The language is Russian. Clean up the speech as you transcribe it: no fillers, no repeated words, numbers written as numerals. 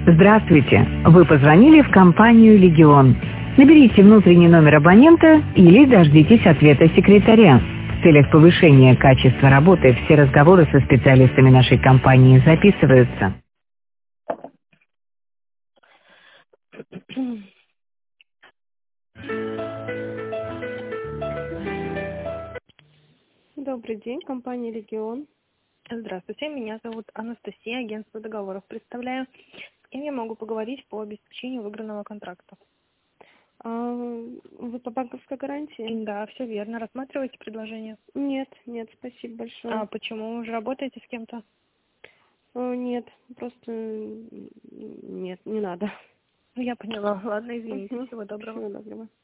Здравствуйте! Вы позвонили в компанию «Легион». Наберите внутренний номер абонента или дождитесь ответа секретаря. В целях повышения качества работы все разговоры со специалистами нашей компании записываются. Добрый день, компания «Легион». Здравствуйте, меня зовут Анастасия, агентство договоров представляю. С кем я могу поговорить по обеспечению выигранного контракта? Вы по банковской гарантии? Да, все верно. Рассматриваете предложение? Нет, спасибо большое. А почему? Вы уже работаете с кем-то? Нет, просто нет, не надо. Ну, я поняла. Ладно, извините. Угу. Всего доброго. Всего доброго.